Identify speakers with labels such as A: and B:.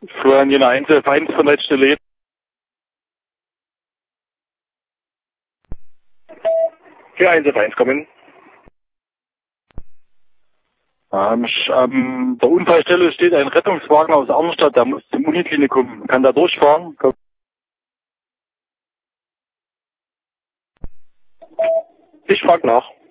A: Florian Jena 111 von letzte Leben. Für 111 kommen. Der Unfallstelle steht ein Rettungswagen aus Arnstadt, der muss zum Uniklinikum. Kann der durchfahren? Komm. Ich frage nach.